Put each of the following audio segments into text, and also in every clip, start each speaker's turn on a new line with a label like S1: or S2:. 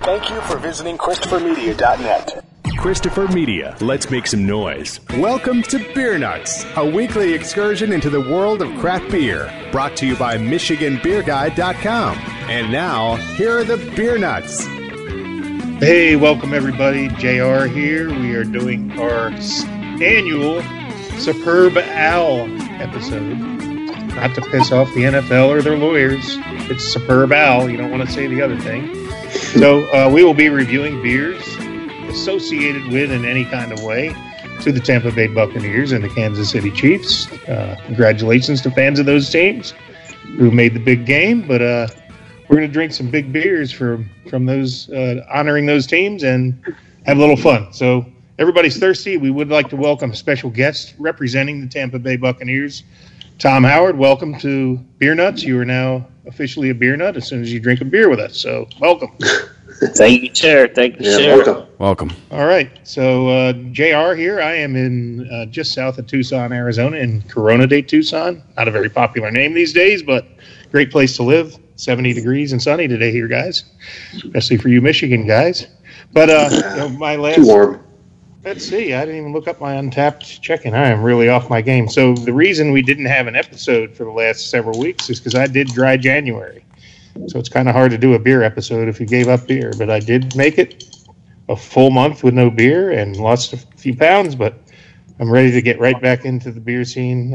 S1: Thank you for visiting ChristopherMedia.net.
S2: Christopher Media, let's make some noise. Welcome to Beer Nuts, a weekly excursion into the world of craft beer, brought to you by MichiganBeerGuide.com. And now, here are the Beer Nuts.
S3: Hey, welcome everybody. JR here. We are doing our annual Superb Owl episode. Not to piss off the NFL or their lawyers. It's Superb Owl. You don't want to say the other thing. So we will be reviewing beers associated with in any kind of way to the Tampa Bay Buccaneers and the Kansas City Chiefs. Congratulations to fans of those teams who made the big game. But we're going to drink some big beers from those honoring those teams and have a little fun. So everybody's thirsty. We would like to welcome a special guest representing the Tampa Bay Buccaneers, Tom Howard. Welcome to Beer Nuts. You are now officially a beer nut as soon as you drink a beer with us. So welcome.
S4: Thank you, Chair. Thank you, Chair.
S5: Welcome.
S3: All right. So JR here. I am in just south of Tucson, Arizona, in Corona de Tucson. Not a very popular name these days, but great place to live. 70 degrees and sunny today here, guys. Especially for you Michigan guys. But my last...
S6: Too warm.
S3: Let's see. I didn't even look up my Untapped check-in. I am really off my game. So the reason we didn't have an episode for the last several weeks is because I did dry January. So it's kind of hard to do a beer episode if you gave up beer. But I did make it a full month with no beer and lost a few pounds. But I'm ready to get right back into the beer scene.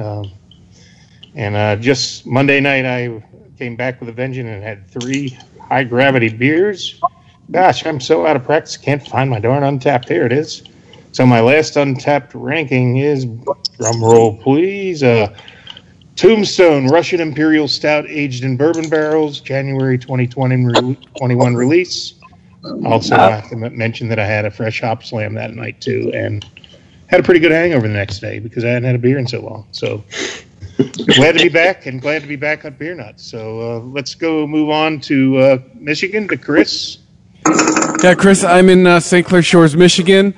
S3: And just Monday night, I came back with a vengeance and had 3 high-gravity beers. Gosh, I'm so out of practice. Can't find my darn Untapped. Here it is. So my last Untapped ranking is, drum roll please, Tombstone Russian Imperial Stout aged in bourbon barrels, January 2021 release. Also, I have to mention that I had a fresh hop slam that night too, and had a pretty good hangover the next day because I hadn't had a beer in so long. So glad to be back, and glad to be back on Beer Nuts. So let's go move on to Michigan, to Chris.
S5: Yeah, Chris, I'm in St. Clair Shores, Michigan.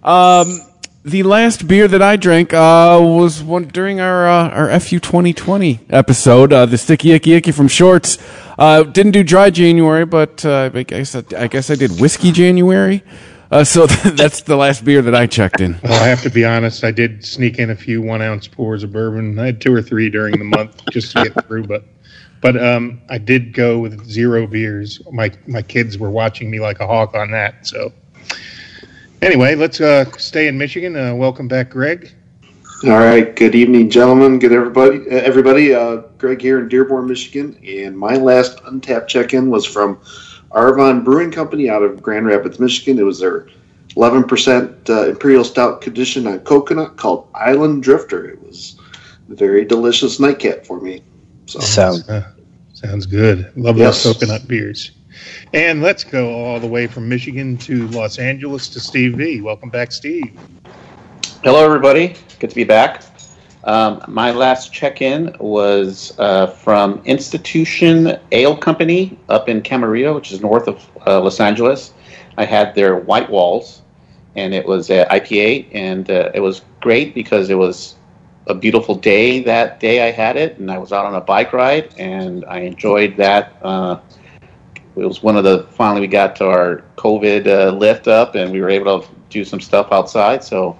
S5: The last beer that I drank was one during our FU 2020 episode, the Sticky Icky Icky from Shorts. Didn't do dry January, but I guess I did whiskey January. So that's the last beer that I checked in.
S3: Well, I have to be honest. I did sneak in a few 1-ounce pours of bourbon. I had 2 or 3 during the month just to get through, but I did go with 0 beers. My kids were watching me like a hawk on that, so... Anyway, let's stay in Michigan. Welcome back, Greg.
S6: All right. Good evening, gentlemen. Good everybody. Greg here in Dearborn, Michigan, and my last Untapped check-in was from Arvon Brewing Company out of Grand Rapids, Michigan. It was their 11% Imperial Stout condition on coconut called Island Drifter. It was a very delicious nightcap for me. So,
S3: sounds good. Love those coconut beers. And let's go all the way from Michigan to Los Angeles to Steve V. Welcome back, Steve.
S4: Hello, everybody. Good to be back. My last check-in was from Institution Ale Company up in Camarillo, which is north of Los Angeles. I had their White Walls, and it was IPA, and it was great because it was a beautiful day that day I had it, and I was out on a bike ride, and I enjoyed that. It was finally we got to our COVID lift up, and we were able to do some stuff outside. So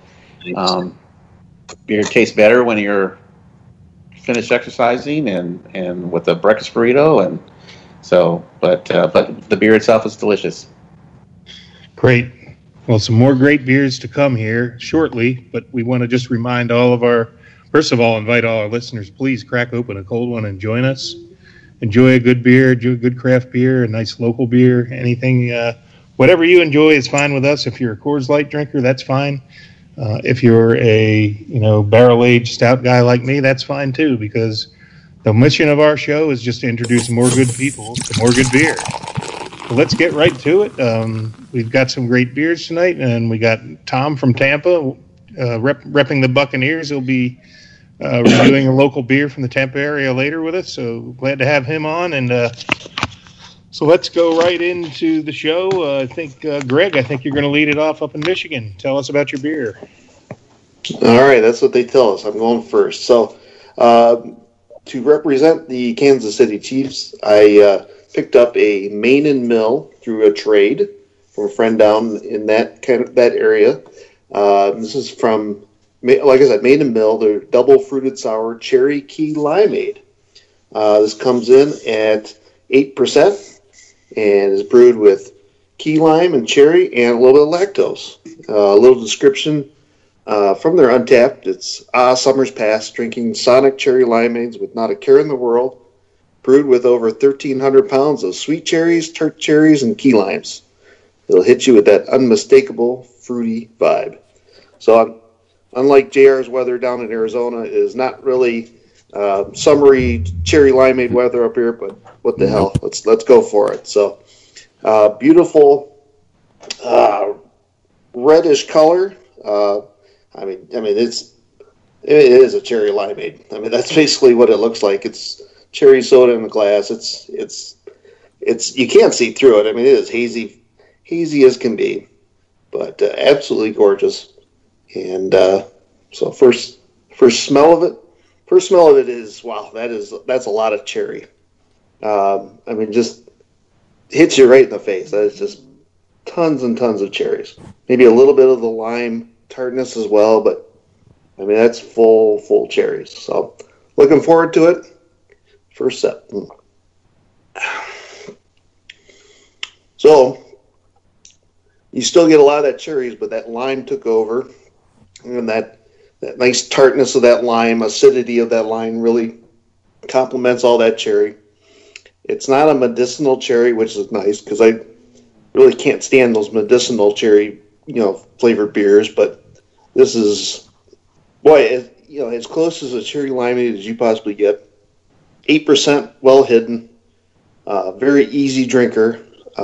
S4: beer tastes better when you're finished exercising and with a breakfast burrito. And so, but the beer itself is delicious.
S3: Great. Well, some more great beers to come here shortly, but we want to just remind first of all, invite all our listeners, please crack open a cold one and join us. Enjoy a good beer, enjoy a good craft beer, a nice local beer, anything, whatever you enjoy is fine with us. If you're a Coors Light drinker, that's fine. If you're a barrel-aged stout guy like me, that's fine too, because the mission of our show is just to introduce more good people to more good beer. So let's get right to it. We've got some great beers tonight, and we got Tom from Tampa repping the Buccaneers. He'll be reviewing a local beer from the Tampa area later with us, so glad to have him on. And so let's go right into the show. I think, Greg, you're going to lead it off up in Michigan. Tell us about your beer.
S6: All right, that's what they tell us. I'm going first. So to represent the Kansas City Chiefs, I picked up a Main and Mill through a trade. from a friend down in that area. This is from, like I said, Made and Mill. They're double fruited sour cherry key limeade. This comes in at 8% and is brewed with key lime and cherry and a little bit of lactose. A little description from their Untapped. It's summer's past, drinking Sonic cherry limeades with not a care in the world, brewed with over 1,300 pounds of sweet cherries, tart cherries, and key limes. It'll hit you with that unmistakable fruity vibe. So unlike JR's weather down in Arizona, it is not really summery cherry limeade weather up here, but what the hell? Let's go for it. So beautiful reddish color. I mean, it is a cherry limeade. I mean, that's basically what it looks like. It's cherry soda in a glass. It's you can't see through it. I mean, it is hazy as can be, but absolutely gorgeous. And so first smell of it is, wow, that's a lot of cherry. I mean, just hits you right in the face. That is just tons and tons of cherries. Maybe a little bit of the lime tartness as well, but I mean, that's full cherries. So looking forward to it. First sip. So you still get a lot of that cherries, but that lime took over, and that nice tartness of that lime, acidity of that lime really complements all that cherry. It's not a medicinal cherry, which is nice because I really can't stand those medicinal cherry, flavored beers. But this is, as close as a cherry limeade as you possibly get. 8%, well hidden, very easy drinker.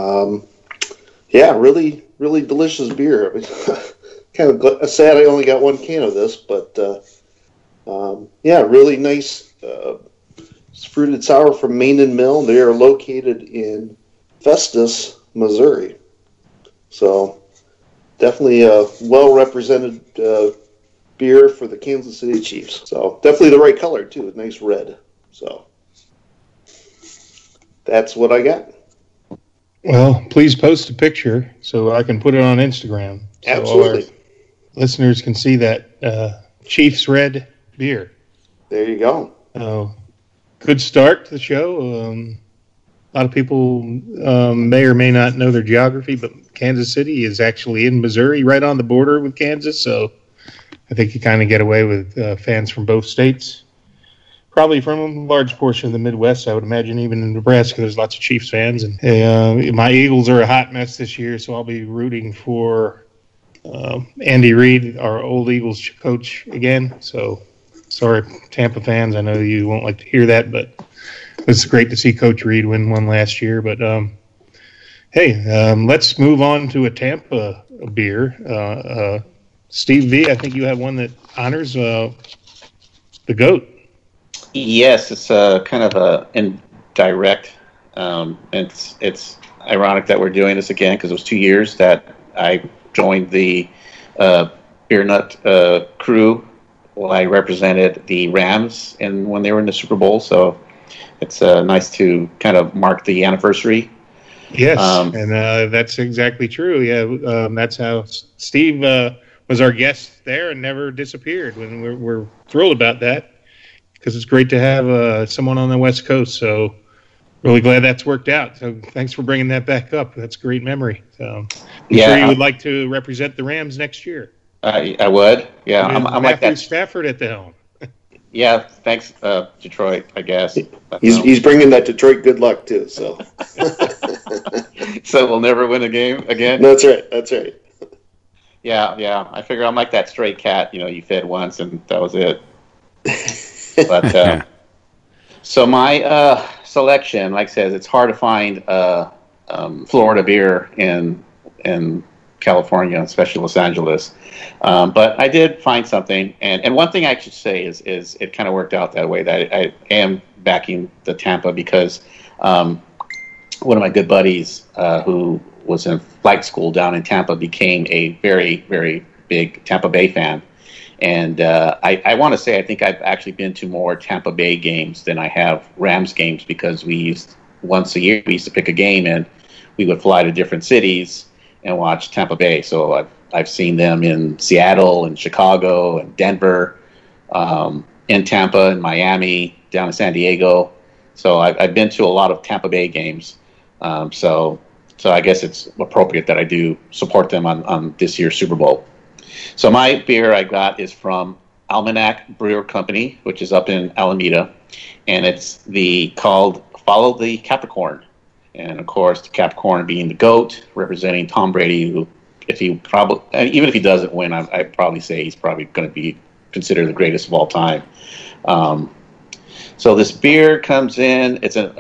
S6: Really, really delicious beer. I mean, kind of sad I only got one can of this, but really nice. It's fruited sour from Made and Mill. They are located in Festus, Missouri. So definitely a well-represented beer for the Kansas City Chiefs. So definitely the right color, too. A nice red. So that's what I got.
S3: Well, please post a picture so I can put it on Instagram. So
S6: Absolutely.
S3: Our listeners can see that Chiefs Red beer.
S6: There you go.
S3: Good start to the show. A lot of people may or may not know their geography, but Kansas City is actually in Missouri, right on the border with Kansas. So I think you kind of get away with fans from both states. Probably from a large portion of the Midwest, I would imagine. Even in Nebraska, there's lots of Chiefs fans. And my Eagles are a hot mess this year, so I'll be rooting for Andy Reid, our old Eagles coach, again. So sorry, Tampa fans. I know you won't like to hear that, but it's great to see Coach Reid win one last year. But let's move on to a Tampa beer. Steve V, I think you have one that honors the GOAT.
S4: Yes, it's kind of a indirect. It's ironic that we're doing this again because it was 2 years that I joined the Beer Nut crew while I represented the Rams when they were in the Super Bowl. So it's nice to kind of mark the anniversary.
S3: Yes, and that's exactly true. Yeah, that's how Steve was our guest there and never disappeared. When we're thrilled about that. Because it's great to have someone on the West Coast. So really glad that's worked out. So thanks for bringing that back up. That's a great memory. So I'm sure you would like to represent the Rams next year.
S4: I would. Yeah, I'm like that.
S3: Stafford at the helm.
S4: Yeah, thanks, Detroit, I guess.
S6: He's bringing that Detroit good luck, too. So
S4: so we'll never win a game again?
S6: That's right.
S4: Yeah. I figure I'm like that stray cat. You fed once and that was it. But so my selection, like I said, it's hard to find Florida beer in California, especially Los Angeles. But I did find something, and one thing I should say is it kind of worked out that way. That I am backing the Tampa because one of my good buddies who was in flight school down in Tampa became a very, very big Tampa Bay fan. And I want to say I think I've actually been to more Tampa Bay games than I have Rams games because once a year we used to pick a game and we would fly to different cities and watch Tampa Bay. So I've seen them in Seattle and Chicago and Denver, in Tampa and Miami, down in San Diego. So I've been to a lot of Tampa Bay games. So I guess it's appropriate that I do support them on this year's Super Bowl. So my beer I got is from Almanac Brewer Company, which is up in Alameda, and it's called Follow the Capricorn. And of course, the Capricorn being the GOAT, representing Tom Brady, who, even if he doesn't win, I'd probably say he's probably going to be considered the greatest of all time. So this beer comes in. It's a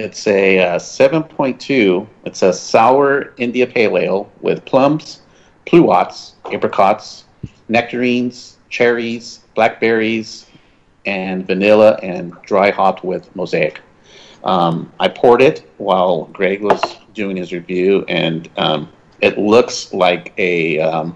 S4: 7.2. It's a sour India Pale Ale with plums, pluots, apricots, nectarines, cherries, blackberries, and vanilla, and dry hopped with Mosaic. I poured it while Greg was doing his review, and it looks like a.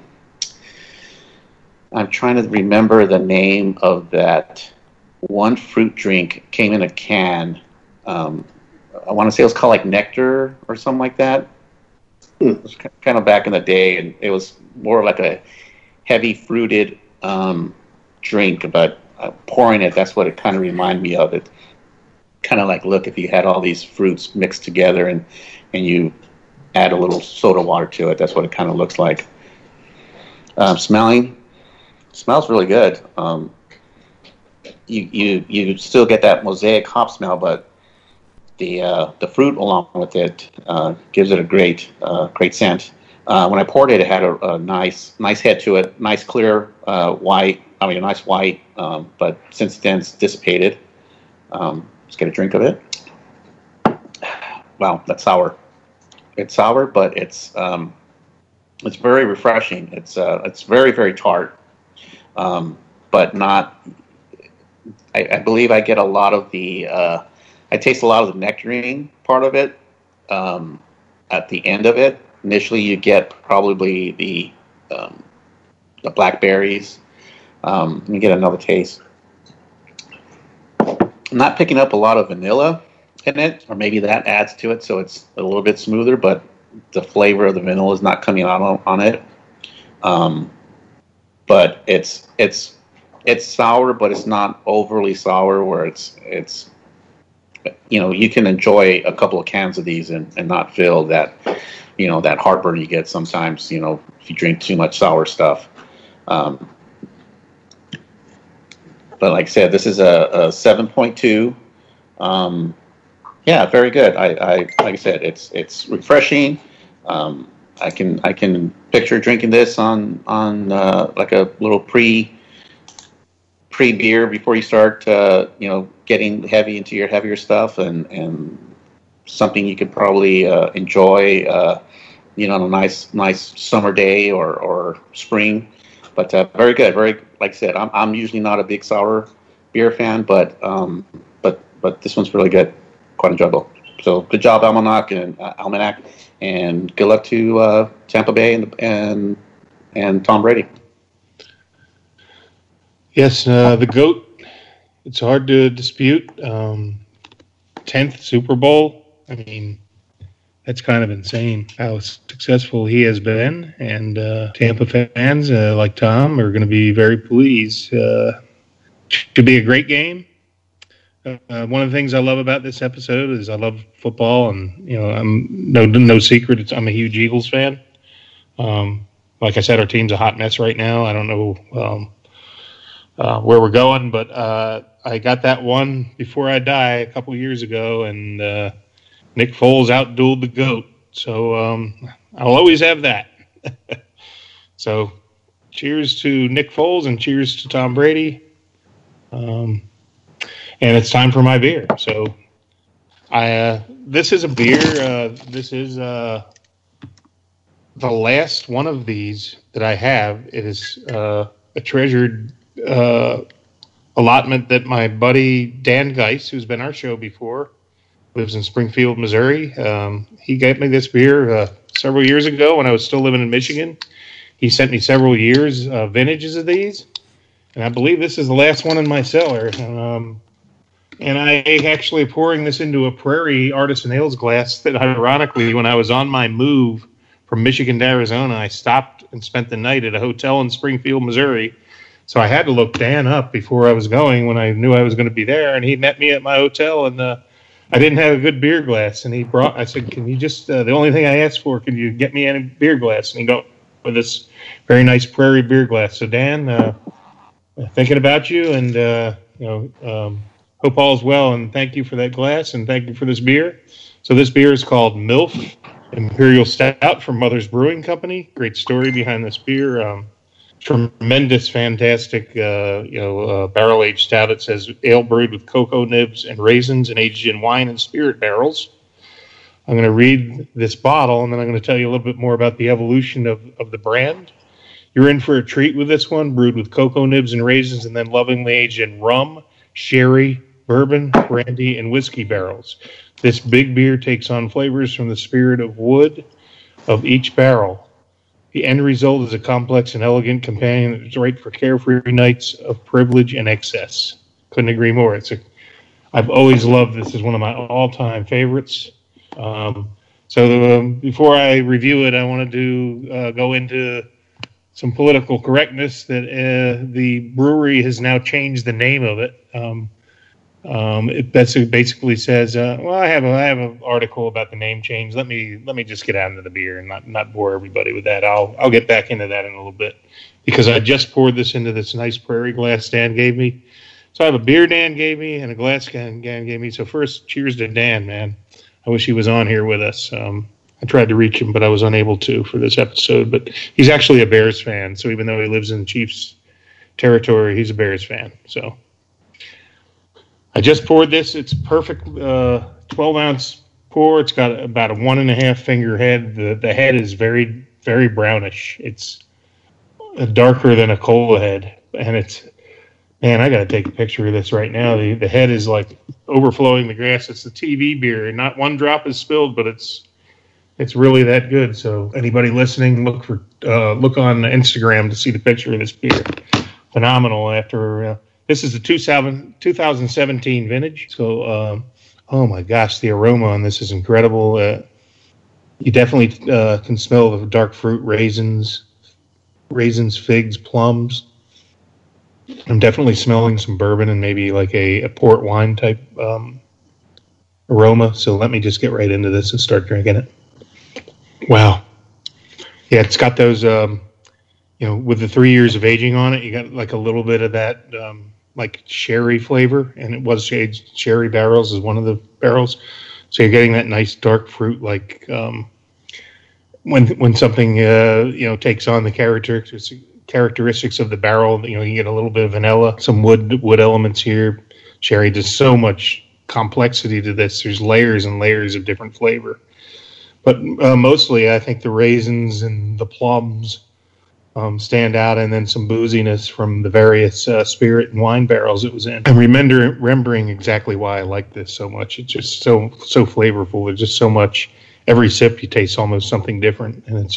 S4: I'm trying to remember the name of that one fruit drink. Came in a can. I want to say it was called like Nectar or something like that. It was kind of back in the day, and it was more like a heavy fruited drink. But pouring it, that's what it kind of reminded me of. It kind of like, look, if you had all these fruits mixed together and you add a little soda water to it, that's what it kind of looks like. Smells really good. You still get that Mosaic hop smell, but the fruit along with it gives it a great scent. When I poured it, it had a nice head to it, nice clear white. I mean, a nice white, but since then it's dissipated. Let's get a drink of it. Wow, that's sour. It's sour, but it's very refreshing. It's very, very tart, but not. I believe I get a lot of the. I taste a lot of the nectarine part of it at the end of it. Initially, you get probably the blackberries. Let me get another taste. I'm not picking up a lot of vanilla in it, or maybe that adds to it, so it's a little bit smoother. But the flavor of the vanilla is not coming out on it. But it's sour, but it's not overly sour. Where it's you can enjoy a couple of cans of these and not feel that that heartburn you get sometimes if you drink too much sour stuff. But like I said, this is a 7.2. Yeah, very good. I like I said, it's refreshing. I can picture drinking this on like a little pre beer before you start getting heavy into your heavier stuff, and something you could probably enjoy on a nice summer day or spring. But very good. Very, like I said, I'm usually not a big sour beer fan, but this one's really good, quite enjoyable. So good job, Almanac, and good luck to Tampa Bay and Tom Brady.
S3: Yes, the GOAT. It's hard to dispute. 10th Super Bowl. I mean, that's kind of insane how successful he has been. And Tampa fans like Tom are going to be very pleased. Should be a great game. One of the things I love about this episode is I love football, and I'm no secret I'm a huge Eagles fan. Like I said, our team's a hot mess right now. I don't know where we're going, but I got that one before I die a couple years ago, and Nick Foles outdueled the GOAT. So I'll always have that. So cheers to Nick Foles and cheers to Tom Brady. And it's time for my beer. So this is a beer. This is the last one of these that I have. It is a treasured allotment that my buddy Dan Geis, who's been on our show before, lives in Springfield, Missouri. He gave me this beer several years ago when I was still living in Michigan. He sent me several years vintages of these, and I believe this is the last one in my cellar. And I actually pouring this into a Prairie Artisan Ales glass that, ironically, when I was on my move from Michigan to Arizona. I stopped and spent the night at a hotel in Springfield, Missouri. So I had to look Dan up before I was going when I knew I was going to be there. And he met me at my hotel, and I didn't have a good beer glass. And I said, can you just, the only thing I asked for, can you get me any beer glass? And he go with this very nice Prairie beer glass. So Dan, thinking about you, and, hope all's well. And thank you for that glass, and thank you for this beer. So this beer is called MILF Imperial Stout from Mother's Brewing Company. Great story behind this beer. Tremendous, fantastic, barrel-aged stout. It says ale brewed with cocoa nibs and raisins and aged in wine and spirit barrels. I'm going to read this bottle, and then I'm going to tell you a little bit more about the evolution of the brand. You're in for a treat with this one, brewed with cocoa nibs and raisins, and then lovingly aged in rum, sherry, bourbon, brandy, and whiskey barrels. This big beer takes on flavors from the spirit of wood of each barrel. The end result is a complex and elegant companion that is right for carefree nights of privilege and excess. Couldn't agree more. I've always loved this. It's one of my all-time favorites. Before I review it, I wanted to go into some political correctness that the brewery has now changed the name of it. It basically says, I have an article about the name change. Let me just get out into the beer and not bore everybody with that. I'll get back into that in a little bit, because I just poured this into this nice Prairie glass Dan gave me. So I have a beer Dan gave me and a glass Dan gave me. So first, cheers to Dan, man. I wish he was on here with us. I tried to reach him, but I was unable to for this episode. But he's actually a Bears fan, so even though he lives in Chiefs territory, he's a Bears fan. So I just poured this. It's perfect 12-ounce pour. It's got about a 1.5 finger head. The head is very, very brownish. It's darker than a cola head. And man, I got to take a picture of this right now. The head is like overflowing the glass. It's the TV beer. Not one drop is spilled, but it's really that good. So anybody listening, look on Instagram to see the picture of this beer. Phenomenal. This is the 2017 vintage. So, oh my gosh, the aroma on this is incredible. You definitely can smell the dark fruit, raisins, figs, plums. I'm definitely smelling some bourbon and maybe like a port wine type aroma. So let me just get right into this and start drinking it. Wow. Yeah, it's got those, with the 3 years of aging on it, you got like a little bit of that like sherry flavor, and it was aged sherry barrels is one of the barrels. So you're getting that nice dark fruit, like when something takes on the characteristics of the barrel. You get a little bit of vanilla, some wood elements here. Sherry does so much complexity to this. There's layers and layers of different flavor, but mostly I think the raisins and the plums stand out, and then some booziness from the various spirit and wine barrels it was in. I'm remembering exactly why I like this so much. It's just so flavorful. There's just so much. Every sip you taste almost something different, and I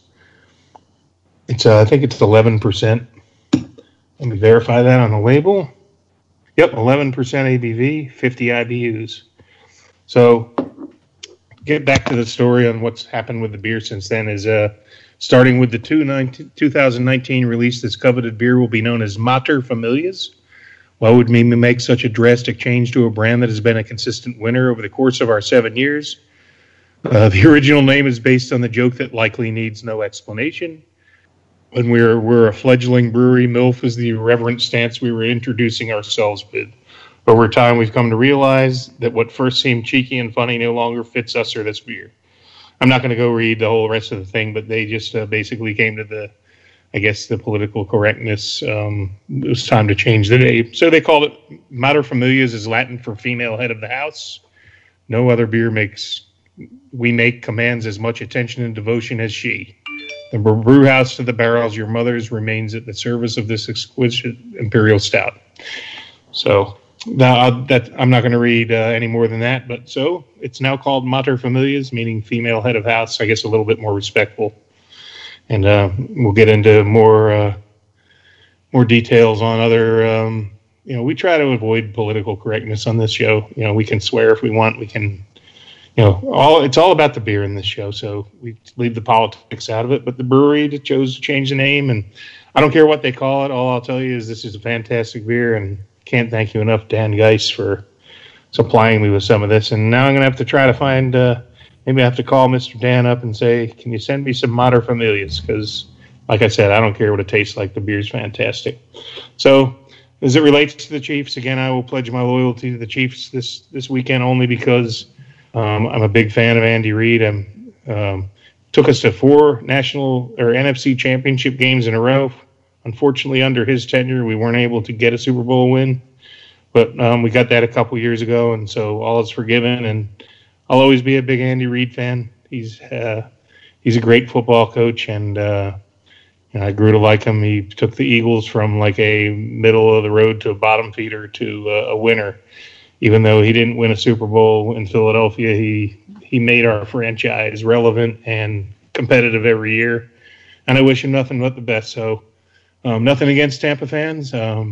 S3: think it's 11%. Let me verify that on the label. Yep, 11% ABV, 50 IBUs. So get back to the story on what's happened with the beer since then is starting with the 2019 release, this coveted beer will be known as Mater Familias. Why would we make such a drastic change to a brand that has been a consistent winner over the course of our 7 years? The original name is based on the joke that likely needs no explanation. When we're a fledgling brewery, MILF is the irreverent stance we were introducing ourselves with. Over time, we've come to realize that what first seemed cheeky and funny no longer fits us or this beer. I'm not going to go read the whole rest of the thing, but they just basically came to the political correctness. It was time to change the name. So they called it Mater Familias, is Latin for female head of the house. No other beer commands as much attention and devotion as she. The brew house to the barrels, your mother's, remains at the service of this exquisite imperial stout. So now I'm not going to read any more than that, but so it's now called Mater Familias, meaning female head of house. I guess a little bit more respectful, and we'll get into more details on other. We try to avoid political correctness on this show. We can swear if we want. We can, it's all about the beer in this show. So we leave the politics out of it. But the brewery chose to change the name, and I don't care what they call it. All I'll tell you is this is a fantastic beer, and can't thank you enough, Dan Geis, for supplying me with some of this. And now I'm going to have to try to find, maybe I have to call Mr. Dan up and say, can you send me some Mater Familias? Because, like I said, I don't care what it tastes like. The beer's fantastic. So as it relates to the Chiefs, again, I will pledge my loyalty to the Chiefs this weekend only because I'm a big fan of Andy Reid. Took us to 4 national or NFC championship games in a row. Unfortunately, under his tenure, we weren't able to get a Super Bowl win. But we got that a couple years ago, and so all is forgiven. And I'll always be a big Andy Reid fan. He's a great football coach, and I grew to like him. He took the Eagles from like a middle of the road to a bottom feeder to a winner. Even though he didn't win a Super Bowl in Philadelphia, he made our franchise relevant and competitive every year. And I wish him nothing but the best. So nothing against Tampa fans.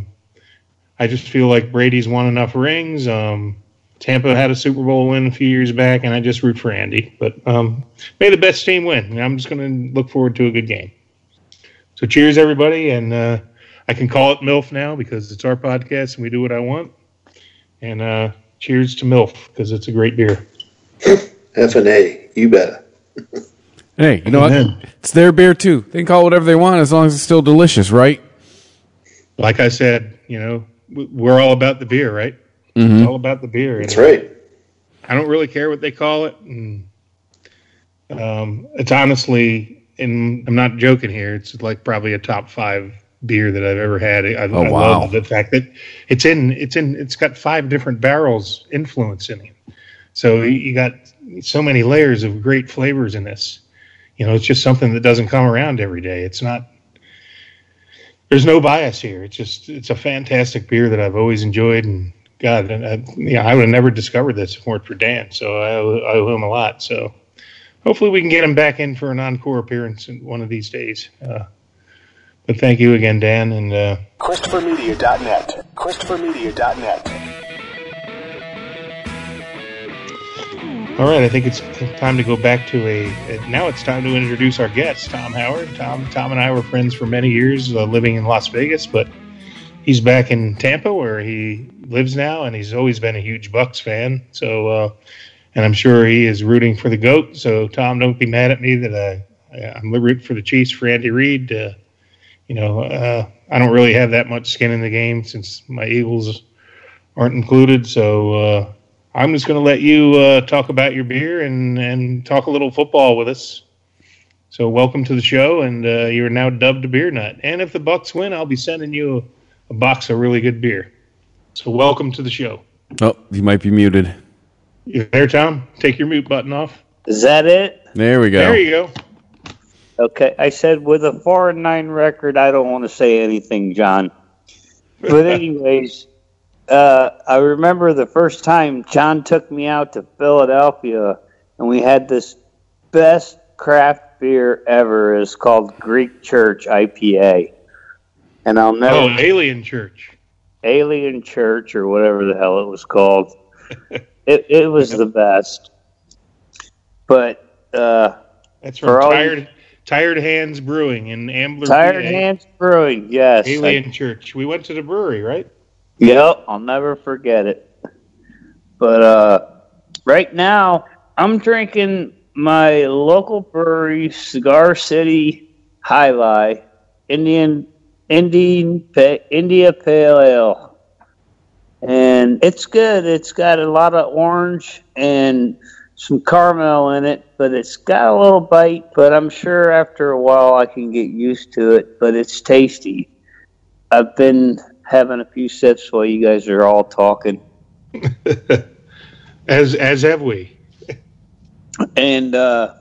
S3: I just feel like Brady's won enough rings. Tampa had a Super Bowl win a few years back, and I just root for Andy. But may the best team win. And I'm just going to look forward to a good game. So cheers, everybody. And I can call it MILF now because it's our podcast and we do what I want. And cheers to MILF because it's a great beer.
S6: F&A, you better.
S5: Hey, you know what? It's their beer, too. They can call it whatever they want as long as it's still delicious, right?
S3: Like I said, we're all about the beer, right?
S5: Mm-hmm.
S3: It's all about the beer.
S6: That's right.
S3: I don't really care what they call it. And, it's honestly, and I'm not joking here, it's like probably a top 5 beer that I've ever had. I love the fact that it's got 5 different barrels influence in it. So you got so many layers of great flavors in this. It's just something that doesn't come around every day. It's not. There's no bias here. It's a fantastic beer that I've always enjoyed, and God, I would have never discovered this if it weren't for Dan. So I owe him a lot. So hopefully we can get him back in for an encore appearance one of these days. But thank you again, Dan, and
S1: ChristopherMedia.net. ChristopherMedia.net.
S3: All right, I think it's time to go back to now it's time to introduce our guest, Tom Howard. Tom and I were friends for many years living in Las Vegas, but he's back in Tampa where he lives now, and he's always been a huge Bucs fan. So, and I'm sure he is rooting for the GOAT. So, Tom, don't be mad at me that I'm rooting for the Chiefs for Andy Reid. I don't really have that much skin in the game since my Eagles aren't included. So, I'm just going to let you talk about your beer and talk a little football with us. So welcome to the show, and you're now dubbed a beer nut. And if the Bucs win, I'll be sending you a box of really good beer. So welcome to the show.
S5: Oh, you might be muted.
S3: You there, Tom? Take your mute button off.
S7: Is that it?
S5: There we go.
S3: There you go.
S7: Okay, I said with a 4-9 record, I don't want to say anything, John. But anyways... I remember the first time John took me out to Philadelphia, and we had this best craft beer ever. It's called Greek Church IPA. And I'll never...
S3: Oh, Alien Church.
S7: Alien Church, or whatever the hell it was called. It was the best. But...
S3: That's from Tired Hands Brewing in Ambler,
S7: Tired
S3: PA.
S7: Hands Brewing, yes.
S3: Alien Church. We went to the brewery, right?
S7: Yep, I'll never forget it. But right now, I'm drinking my local brewery, Cigar City High Life, India Pale Ale. And it's good. It's got a lot of orange and some caramel in it, but it's got a little bite. But I'm sure after a while I can get used to it, but it's tasty. I've been having a few sips while you guys are all talking.
S3: as have we.
S7: And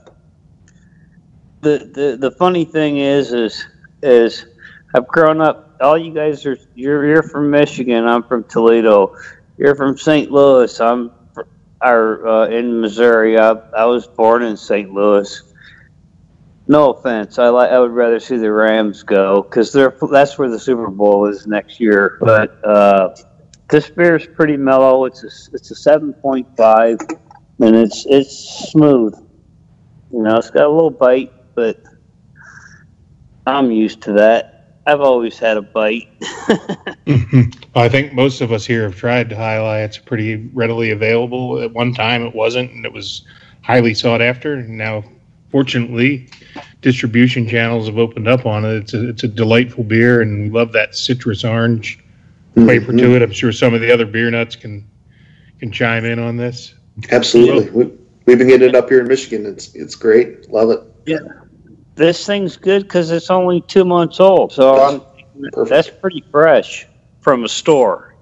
S7: the funny thing is I've grown up. All you guys you're from Michigan. I'm from Toledo. You're from St. Louis. I'm in Missouri. I was born in St. Louis. No offense, I would rather see the Rams go because that's where the Super Bowl is next year. But this beer is pretty mellow. It's a 7.5. and it's smooth. It's got a little bite, but I'm used to that. I've always had a bite.
S3: I think most of us here have tried Jai Alai. It's pretty readily available. At one time, it wasn't, and it was highly sought after. And now, fortunately, distribution channels have opened up on it. It's a delightful beer, and we love that citrus orange flavor to it. I'm sure some of the other beer nuts can chime in on this.
S6: Absolutely. We've been getting it up here in Michigan. It's great. Love it.
S7: Yeah. This thing's good because it's only 2 months old. So that's pretty fresh from a store,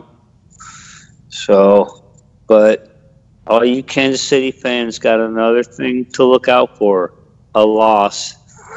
S7: So, but all you Kansas City fans got another thing to look out for, a loss.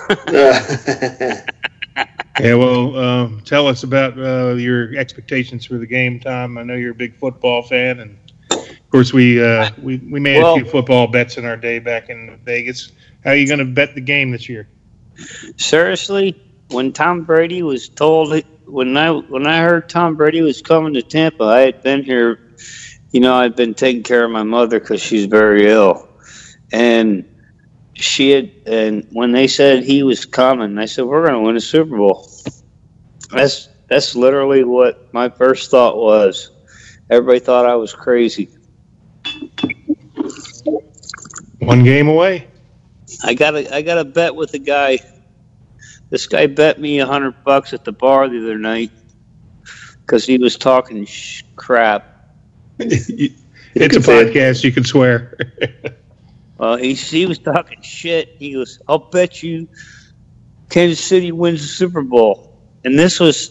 S3: Yeah, well, tell us about your expectations for the game, Tom. I know you're a big football fan, and of course we made a few football bets in our day back in Vegas. How are you going to bet the game this year?
S7: Seriously, when Tom Brady was told, when I heard Tom Brady was coming to Tampa, I had been here. I'd been taking care of my mother because she's very ill, and when they said he was coming, I said, we're going to win a Super Bowl. That's literally what my first thought was. Everybody thought I was crazy.
S3: One game away.
S7: I got a bet with a guy. This guy bet me $100 at the bar the other night because he was talking crap.
S3: It's a podcast. You can swear.
S7: Well, he was talking shit. He goes, "I'll bet you Kansas City wins the Super Bowl." And this was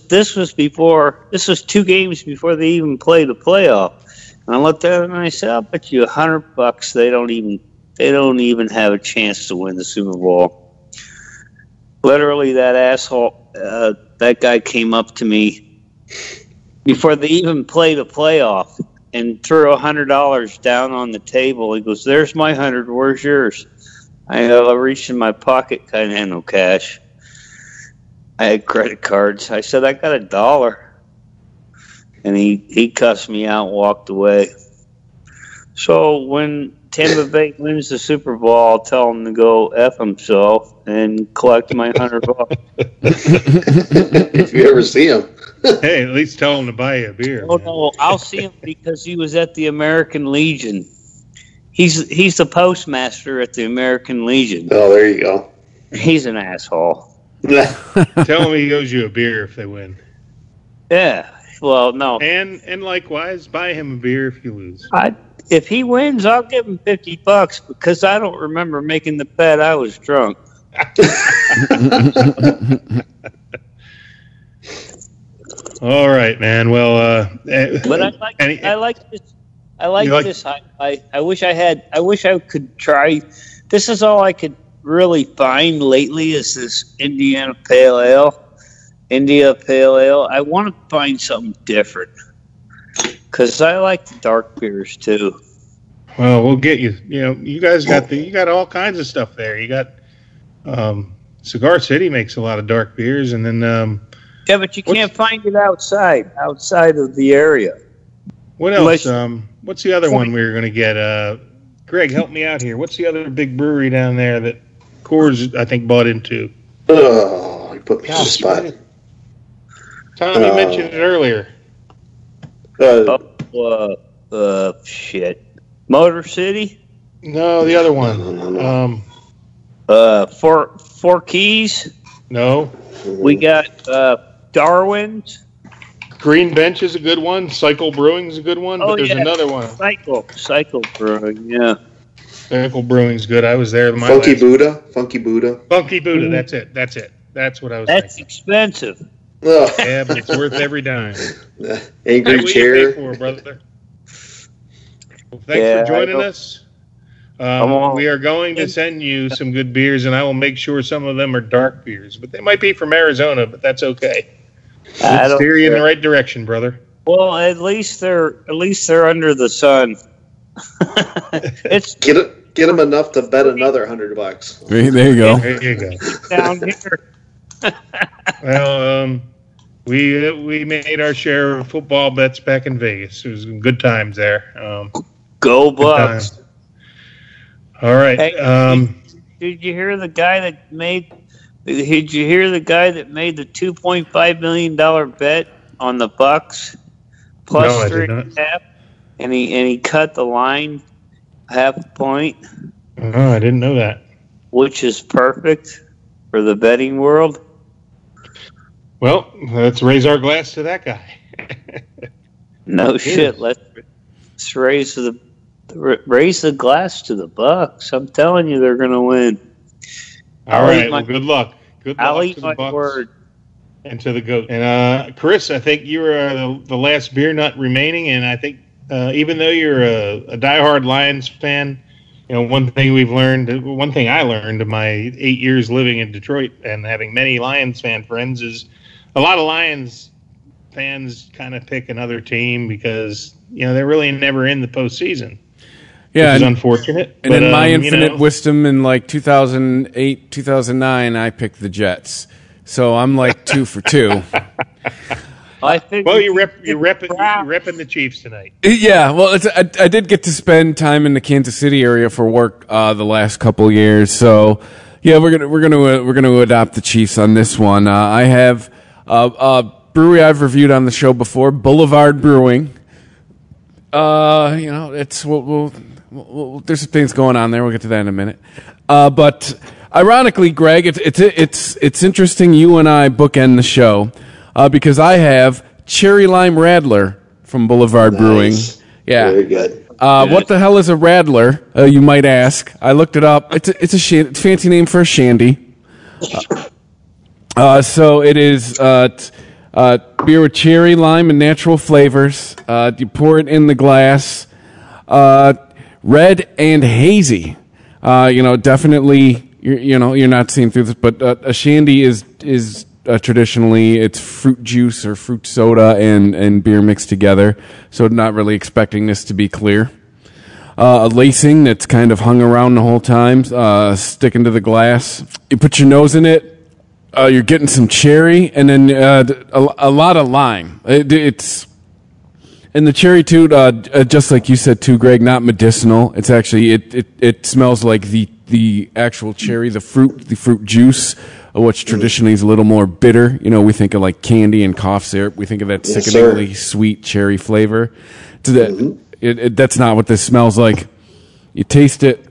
S7: 2 games before they even played the playoff. And I looked at him and I said, "I'll bet you $100 they don't even have a chance to win the Super Bowl." Literally, that asshole, that guy came up to me before they even played a playoff and threw $100 down on the table. He goes, "There's my 100. Where's yours?" I reached in my pocket, I had no cash. I had credit cards. I said, "I got $1." And he cussed me out and walked away. So when Tampa Bay wins the Super Bowl, I'll tell him to go F himself and collect my $100.
S6: If you ever see him.
S3: Hey, at least tell him to buy you a beer.
S7: Oh, no, I'll see him because he was at the American Legion. He's the postmaster at the American Legion.
S6: Oh, there you go.
S7: He's an asshole.
S3: Tell him he owes you a beer if they win.
S7: Yeah. Well, no.
S3: And likewise, buy him a beer if you lose.
S7: If he wins, I'll give him $50 because I don't remember making the bet. I was drunk.
S3: All right, man. Well,
S7: but I like this. I wish I could try. This is all I could really find lately is this India Pale Ale. I want to find something different because I like the dark beers too.
S3: Well, we'll get you. You guys got all kinds of stuff there. You got Cigar City makes a lot of dark beers, and then
S7: yeah, but you can't find it outside of the area.
S3: What else? What's the other one we were going to get? Greg, help me out here. What's the other big brewery down there that Coors, I think, bought into?
S6: Oh, you put me on the spot.
S3: Tom, you mentioned it earlier.
S7: Shit. Motor City?
S3: No, the other one.
S7: Four Keys?
S3: No.
S7: We got Darwin's.
S3: Green Bench is a good one. Cycle Brewing's a good one, but there's another one.
S7: Cycle Brewing, yeah.
S3: Cycle Brewing's good. I was there.
S6: Funky Buddha.
S3: Mm-hmm. That's it. That's what I was thinking.
S7: That's expensive.
S6: Oh.
S3: Yeah, but it's worth every dime.
S6: Angry
S3: what
S6: chair.
S3: You pay for, brother. Well, thanks for joining us. We are going to send you some good beers, and I will make sure some of them are dark beers. But they might be from Arizona, but that's okay. We'll steer you in the right direction, brother.
S7: Well, at least they're under the sun. It's
S6: get them enough to bet another $100.
S5: There you go.
S3: There you go.
S7: Down here.
S3: Well, we made our share of football bets back in Vegas. It was good times there.
S7: Go Bucks.
S3: All right.
S7: Hey, did you hear the guy that made? Did you hear the guy that made the $2.5 million bet on the Bucks plus
S3: No, I did
S7: 3.5, and he cut the line half a point,
S3: No, I didn't know that.
S7: which is perfect for the betting world.
S3: Well, let's raise our glass to that guy.
S7: No shit. Let's raise the glass to the Bucks. I'm telling you, they're going to win.
S3: All right. Well, good luck. Good luck
S7: I'll
S3: to
S7: eat
S3: the
S7: my
S3: Bucks
S7: word.
S3: and to the GOAT. And Chris, I think you were the last beer nut remaining, and I think even though you're a diehard Lions fan, one thing I learned in my 8 years living in Detroit and having many Lions fan friends is a lot of Lions fans kind of pick another team because they're really never in the postseason.
S5: Yeah,
S3: which is unfortunate.
S5: And in my infinite wisdom, in like 2008, 2009, I picked the Jets. So I'm like 2 for 2.
S7: I think.
S3: Well, you're repping the Chiefs tonight.
S5: Yeah, well, I did get to spend time in the Kansas City area for work the last couple years. So yeah, we're gonna adopt the Chiefs on this one. I have a brewery I've reviewed on the show before, Boulevard Brewing. It's there's some things going on there. We'll get to that in a minute. But ironically, Greg, it's interesting you and I bookend the show because I have Cherry Lime Radler from Boulevard Brewing. Yeah,
S6: very good.
S5: What the hell is a Radler? You might ask. I looked it up. It's a fancy name for a shandy. So it is beer with cherry, lime, and natural flavors. You pour it in the glass. Red and hazy. Definitely. You're not seeing through this, but a shandy is traditionally it's fruit juice or fruit soda and beer mixed together. So not really expecting this to be clear. A lacing that's kind of hung around the whole time, sticking to the glass. You put your nose in it. You're getting some cherry and then a lot of lime. It's and the cherry too, just like you said too, Greg. Not medicinal. It's actually it smells like the actual cherry, the fruit juice, which traditionally is a little more bitter. We think of like candy and cough syrup. We think of that sickeningly sweet cherry flavor. That's not what this smells like. You taste it.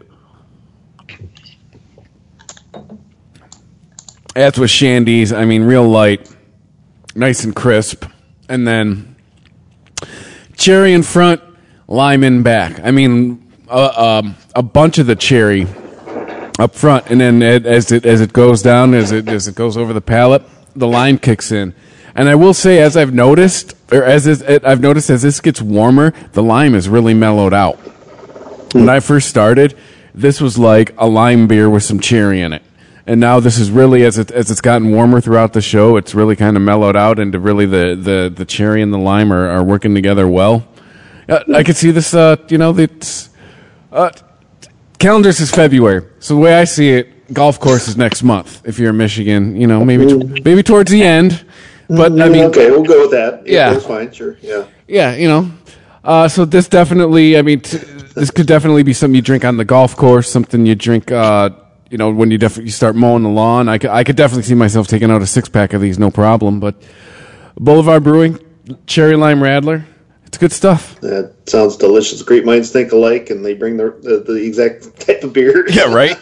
S5: That's with shandies. I mean, real light, nice and crisp, and then cherry in front, lime in back. I mean, a bunch of the cherry up front, and then as it goes down, as it goes over the palate, the lime kicks in. And I will say, as I've noticed, as this gets warmer, the lime is really mellowed out. When I first started, this was like a lime beer with some cherry in it. And now this is really, as it's gotten warmer throughout the show, it's really kind of mellowed out into really the cherry and the lime are working together well. I could see this, it's calendar says February. So the way I see it, golf course is next month. If you're in Michigan, maybe towards the end. But I mean,
S6: okay, we'll go with that.
S5: Yeah,
S6: that's fine. Sure. Yeah.
S5: Yeah, so this definitely, this could definitely be something you drink on the golf course, something you drink, when you start mowing the lawn. I could definitely see myself taking out a 6-pack of these, no problem. But Boulevard Brewing, Cherry Lime Radler, it's good stuff.
S6: That sounds delicious. Great minds think alike, and they bring the exact type of beer.
S5: Yeah, right.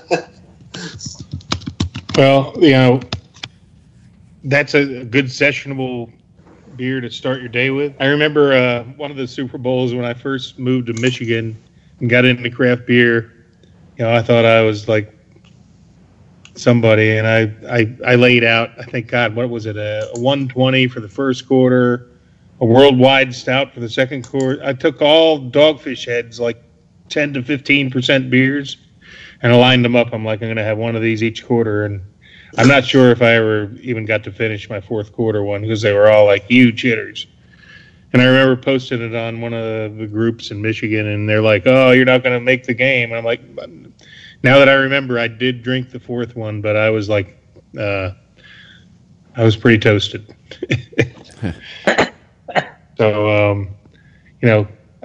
S3: Well, that's a good sessionable beer to start your day with. I remember one of the Super Bowls when I first moved to Michigan and got into craft beer. I thought I was like somebody, and I laid out, I think, what was it, a 120 for the first quarter, a worldwide stout for the second quarter. I took all Dogfish Heads, like 10 to 15% beers, and I lined them up. I'm like, I'm going to have one of these each quarter, and I'm not sure if I ever even got to finish my fourth quarter one because they were all like huge hitters. And I remember posting it on one of the groups in Michigan, and they're like, "Oh, you're not going to make the game." And I'm like, now that I remember, I did drink the fourth one, but I was like, I was pretty toasted. So,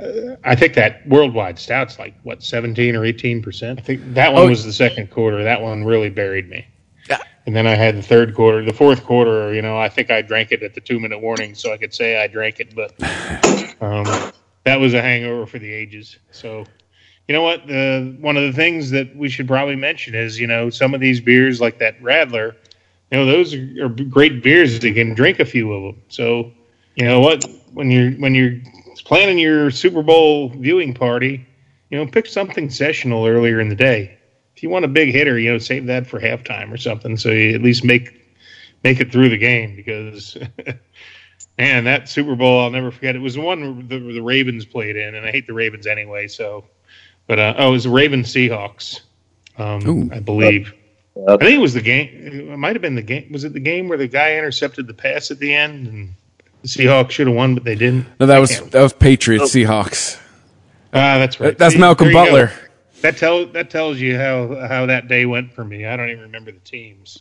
S3: I think that worldwide stout's like, 17 or 18%? I think that one was the second quarter. That one really buried me.
S5: Yeah.
S3: And then I had the third quarter. The fourth quarter, I think I drank it at the 2-minute warning, so I could say I drank it. But that was a hangover for the ages. So, you know what? One of the things that we should probably mention is, some of these beers like that Radler, those are great beers. You can drink a few of them. So, you know what? When you're planning your Super Bowl viewing party, pick something sessional earlier in the day. If you want a big hitter, save that for halftime or something, so you at least make it through the game. Because, man, that Super Bowl I'll never forget. It was the one the Ravens played in, and I hate the Ravens anyway. So, but it was the Ravens Seahawks, I believe. I think it was the game. It might have been the game. Was it the game where the guy intercepted the pass at the end and the Seahawks should have won, but they didn't?
S5: No, that was Patriots Seahawks.
S3: That's right.
S5: That's Malcolm Butler.
S3: That tells you how that day went for me. I don't even remember the teams.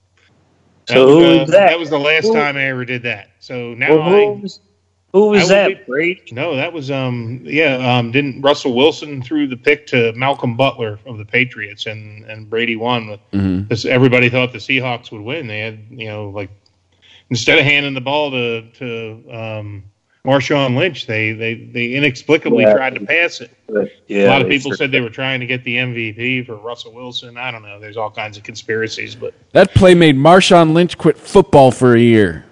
S3: That was the last time I ever did that. So now
S7: who was that? Brady?
S3: No, that was didn't Russell Wilson threw the pick to Malcolm Butler of the Patriots and Brady won because everybody thought the Seahawks would win. They had instead of handing the ball to Marshawn Lynch, they inexplicably tried to pass it.
S7: Yeah,
S3: a lot of people said they were trying to get the MVP for Russell Wilson. I don't know. There's all kinds of conspiracies, but
S5: that play made Marshawn Lynch quit football for a year.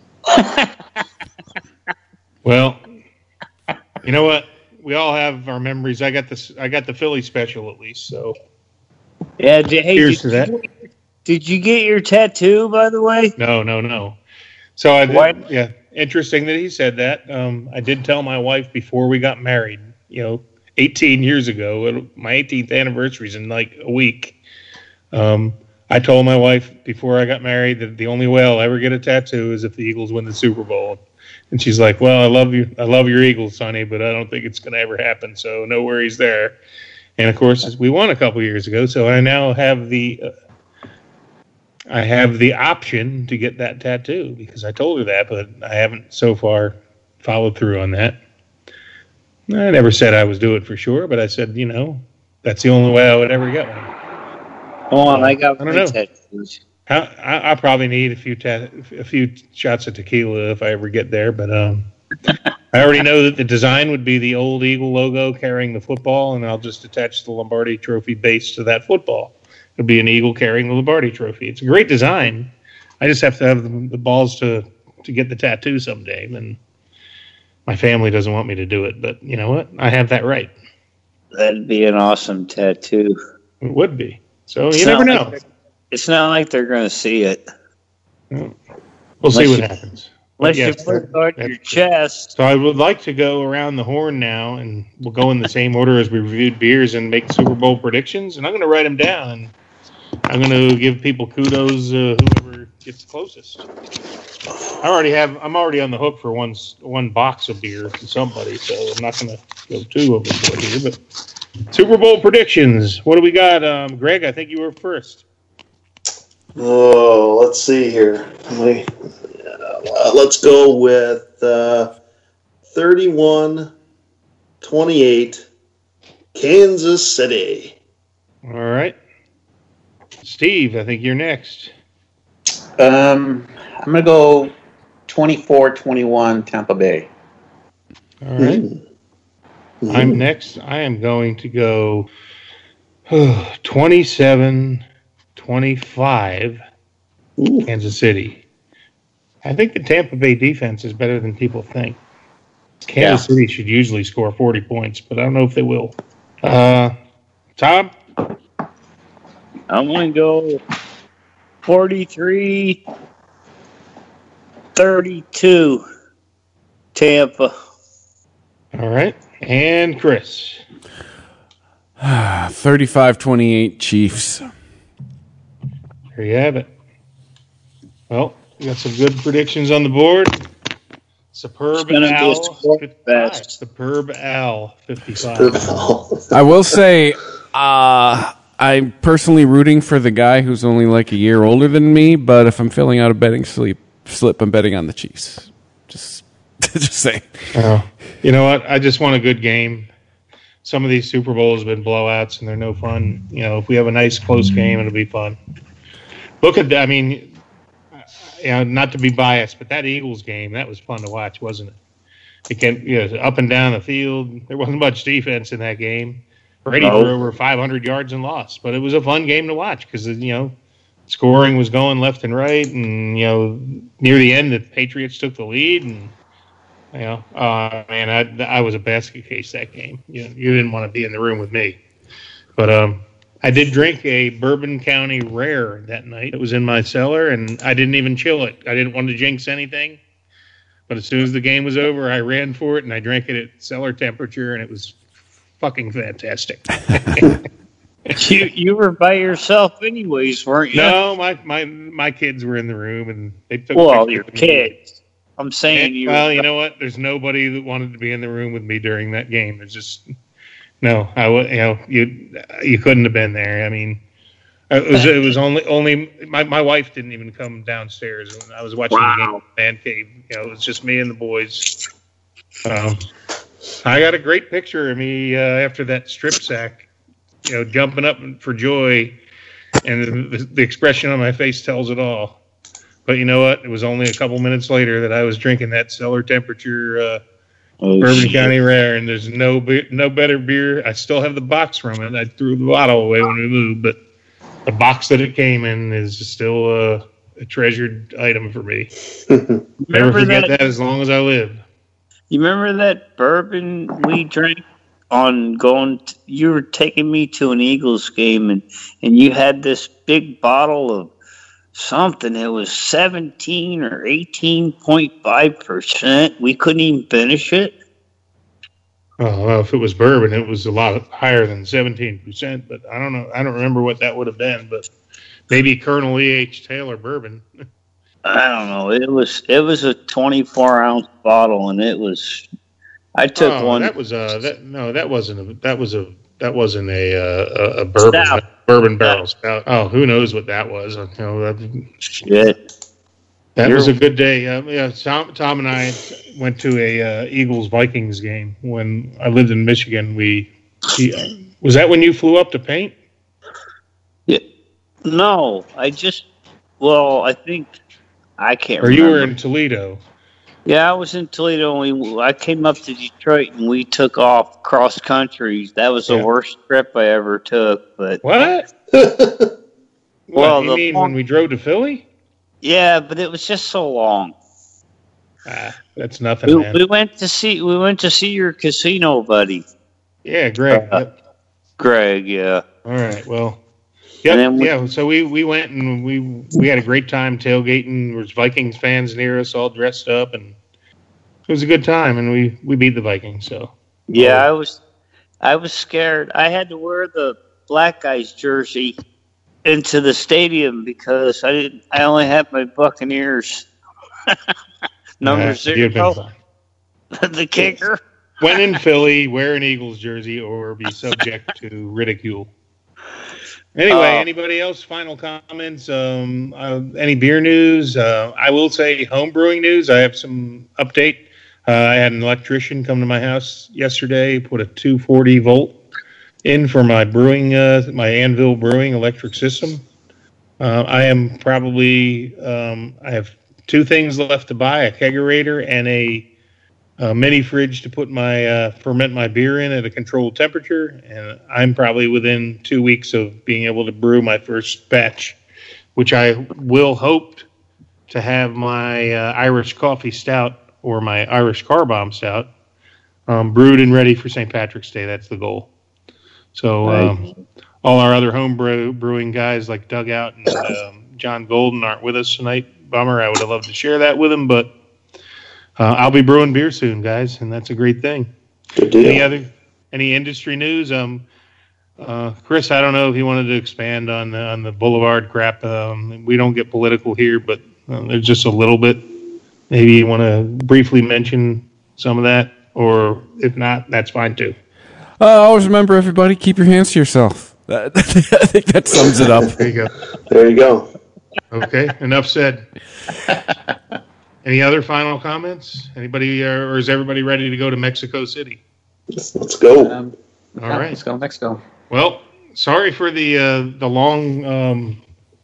S3: Well, you know what? We all have our memories. I got the Philly special at least. So
S7: yeah.
S3: Cheers to that.
S7: Did you get your tattoo, by the way?
S3: No. So I did. Yeah. Interesting that he said that. I did tell my wife before we got married, 18 years ago, my 18th anniversary is in like a week. I told my wife before I got married that the only way I'll ever get a tattoo is if the Eagles win the Super Bowl. And she's like, well, I love your Eagles, honey, but I don't think it's going to ever happen. So no worries there. And of course, we won a couple years ago. So I now have the option to get that tattoo because I told her that, but I haven't so far followed through on that. I never said I was doing it for sure, but I said, that's the only way I would ever get one.
S7: Hold on, I don't
S3: know. Tattoos. I'll probably need a few shots of tequila if I ever get there, but I already know that the design would be the old Eagle logo carrying the football, and I'll just attach the Lombardi Trophy base to that football. It'll be an eagle carrying the Lombardi Trophy. It's a great design. I just have to have the balls to get the tattoo someday. And my family doesn't want me to do it, but you know what? I have that right.
S7: That'd be an awesome tattoo.
S3: It would be. So you never know.
S7: It's not like they're going to see it.
S3: We'll see what happens.
S7: Unless you put it on your chest.
S3: So I would like to go around the horn now, and we'll go in the same order as we reviewed beers and make Super Bowl predictions. And I'm going to write them down. I'm going to give people kudos, whoever gets closest. I'm already on the hook for one box of beer from somebody, so I'm not going to go too overboard here. But Super Bowl predictions. What do we got, Greg? I think you were first.
S6: Oh, let's see here. Let's go with 31-28, Kansas City.
S3: All right. Steve, I think you're next.
S4: I'm going to go 24-21, Tampa Bay.
S3: All right. I'm next. I am going to go 27-25, Kansas City. I think the Tampa Bay defense is better than people think. Kansas City should usually score 40 points, but I don't know if they will. Tom?
S7: I'm going to go 43-32, Tampa.
S3: All right. And Chris?
S5: 35-28, Chiefs.
S3: There you have it. Well, we got some good predictions on the board. Superb Al 55. Superb Al 55.
S5: I will say, I'm personally rooting for the guy who's only like a year older than me, but if I'm filling out a betting slip, I'm betting on the Chiefs. Just Just saying.
S3: You know what? I just want a good game. Some of these Super Bowls have been blowouts, and they're no fun. You know, if we have a nice, close game, it'll be fun. Look at, I mean, you know, not to be biased, but that Eagles game, that was fun to watch, wasn't it? It came, you know, up and down the field. There wasn't much defense in that game. Brady threw over 500 yards and lost, but it was a fun game to watch because, you know, scoring was going left and right, and, you know, near the end, the Patriots took the lead, and, you know, man, I was a basket case that game. You didn't want to be in the room with me. But I did drink a Bourbon County Rare that night. It was in my cellar, and I didn't even chill it. I didn't want to jinx anything. But as soon as the game was over, I ran for it, and I drank it at cellar temperature, and it was fucking fantastic.
S7: You were by yourself anyways, weren't you?
S3: No, my kids were in the room, and they took
S7: Well,
S3: pictures
S7: your
S3: of me.
S7: kids. I'm saying you.
S3: Well, you know what? There's nobody that wanted to be in the room with me during that game. There's just no. You couldn't have been there. I mean, it was only my wife didn't even come downstairs when I was watching the game in the man cave. You know, it was just me and the boys. I got a great picture of me after that strip sack, you know, jumping up for joy, and the expression on my face tells it all. But you know what? It was only a couple minutes later that I was drinking that cellar temperature Bourbon County Rare, and there's no better beer. I still have the box from it. I threw the bottle away when we moved, but the box that it came in is still a treasured item for me. Never forget that as long as I live.
S7: You remember that bourbon we drank on you were taking me to an Eagles game, and you had this big bottle of something. It was 17 or 18.5%. We couldn't even finish it.
S3: Oh, well, if it was bourbon, it was a lot higher than 17%, but I don't know. I don't remember what that would have been, but maybe Colonel E.H. Taylor bourbon.
S7: I don't know. It was a 24-ounce bottle, and it was. I took one.
S3: That was that wasn't a bourbon.
S7: Stout.
S3: Bourbon barrel stout. Oh, who knows what that was? You know,
S7: Shit.
S3: That was a good day. Tom and I went to a Eagles-Vikings game when I lived in Michigan. Was that when you flew up to paint?
S7: Yeah. No, I think I can't remember.
S3: Or you were in Toledo?
S7: Yeah, I was in Toledo, and I came up to Detroit, and we took off cross country. That was the worst trip I ever took. But
S3: what?
S7: Well,
S3: you mean when we drove to Philly?
S7: Yeah, but it was just so long.
S3: That's nothing, man.
S7: We went to see your casino buddy.
S3: Yeah, Greg.
S7: Greg, yeah.
S3: All right, well. Yep, so we went and we had a great time tailgating. There was Vikings fans near us, all dressed up, and it was a good time. And we beat the Vikings. So
S7: yeah, I was scared. I had to wear the Black Guys jersey into the stadium because I only had my Buccaneers number 0. The kicker.
S3: When in Philly, wear an Eagles jersey or be subject to ridicule. Anyway, anybody else? Final comments? Any beer news? I will say home brewing news. I have some update. I had an electrician come to my house yesterday, put a 240 volt in for my brewing, my Anvil Brewing electric system. I am probably, I have two things left to buy: a kegerator and a mini fridge to put my ferment my beer in at a controlled temperature, and I'm probably within 2 weeks of being able to brew my first batch, which I will hope to have my Irish coffee stout or my Irish car bomb stout brewed and ready for St. Patrick's Day. That's the goal. So all our other home brewing guys like Dugout and John Golden aren't with us tonight. Bummer. I would have loved to share that with them, but I'll be brewing beer soon, guys, and that's a great thing.
S6: Good deal.
S3: Any industry news? Chris, I don't know if you wanted to expand on the Boulevard crap. We don't get political here, but there's just a little bit. Maybe you want to briefly mention some of that, or if not, that's fine too.
S5: Always remember, everybody, keep your hands to yourself. I think that sums it up.
S3: There you go.
S6: There you go.
S3: Okay, enough said. Any other final comments? Anybody, or is everybody ready to go to Mexico City?
S6: Let's go.
S3: All right.
S4: Let's go to Mexico.
S3: Well, sorry for the long,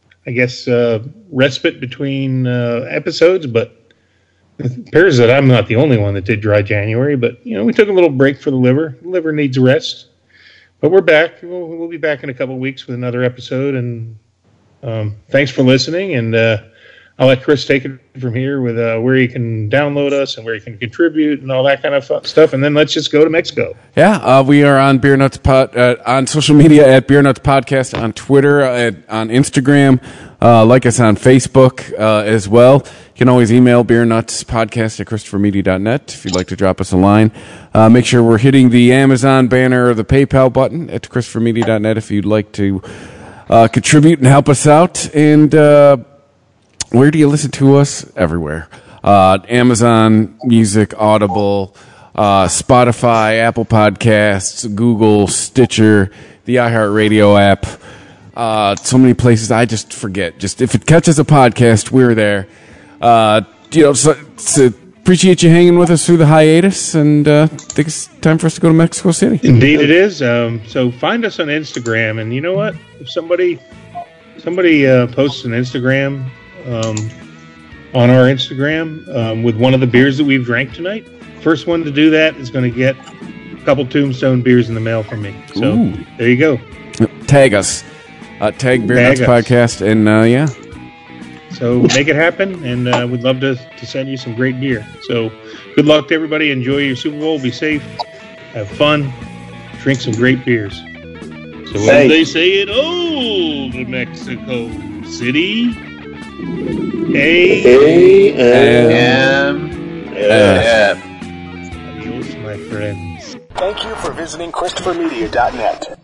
S3: respite between episodes, but it appears that I'm not the only one that did dry January. But we took a little break for the liver. The liver needs rest, but we're back. We'll be back in a couple of weeks with another episode. And thanks for listening. And I'll let Chris take it from here with where you can download us and where you can contribute and all that kind of stuff. And then let's just go to Mexico.
S5: Yeah, we are on Beer Nuts on social media at Beer Nuts Podcast, on Twitter, on Instagram. Like us on Facebook as well. You can always email beernutspodcast@christophermedia.net if you'd like to drop us a line. Make sure we're hitting the Amazon banner or the PayPal button at christophermedia.net if you'd like to contribute and help us out. And where do you listen to us? Everywhere. Amazon Music, Audible, Spotify, Apple Podcasts, Google, Stitcher, the iHeartRadio app. So many places I just forget. Just if it catches a podcast, we're there. So appreciate you hanging with us through the hiatus, and I think it's time for us to go to Mexico City.
S3: Indeed it is. So find us on Instagram, and you know what? If somebody posts an Instagram on our Instagram with one of the beers that we've drank tonight, first one to do that is going to get a couple Tombstone beers in the mail from me. So There you go.
S5: Tag us. Tag Beer Nuts Podcast, and yeah.
S3: So make it happen, and we'd love to send you some great beer. So good luck to everybody. Enjoy your Super Bowl. Be safe. Have fun. Drink some great beers. So as they say it old in Mexico City, A-M-F. Adios, my friends.
S1: Thank you for visiting ChristopherMedia.net.